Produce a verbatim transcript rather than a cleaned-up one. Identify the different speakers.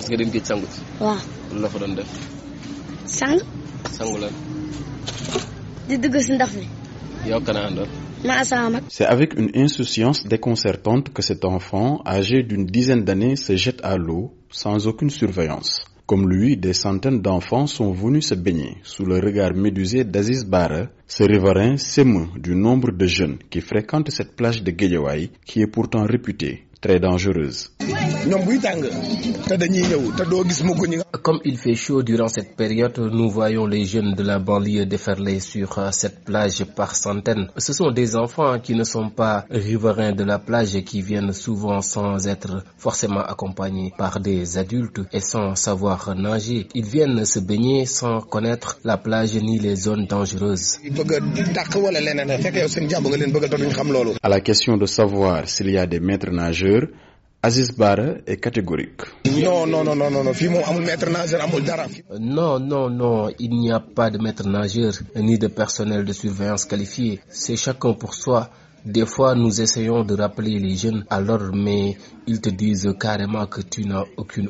Speaker 1: Est-ce que dañ koy sangu ci.
Speaker 2: waaw.
Speaker 1: la fa doon def.
Speaker 2: sang.
Speaker 1: sangu lan.
Speaker 2: di dugg si ndox mi.
Speaker 1: yow kana àndoon.
Speaker 3: C'est avec une insouciance déconcertante que cet enfant, âgé d'une dizaine d'années, se jette à l'eau sans aucune surveillance. Comme lui, des centaines d'enfants sont venus se baigner sous le regard médusé d'Aziz Bara. Ce riverain s'émeut du nombre de jeunes qui fréquentent cette plage de Guédiawaye qui est pourtant réputée très dangereuse.
Speaker 1: Comme il fait chaud durant cette période, nous voyons les jeunes de la banlieue déferler sur cette plage par centaines. Ce sont des enfants qui ne sont pas riverains de la plage et qui viennent souvent sans être forcément accompagnés par des adultes et sans savoir nager. Ils viennent se baigner sans connaître la plage ni les zones dangereuses.
Speaker 3: À la question de savoir s'il y a des maîtres nageurs, Aziz Bara est catégorique.
Speaker 4: Non, non, non, non, non,
Speaker 1: non, non, non, il n'y a pas de maître nageur ni de personnel de surveillance qualifié. C'est chacun pour soi. Des fois, nous essayons de rappeler les jeunes à l'ordre, mais ils te disent carrément que tu n'as aucune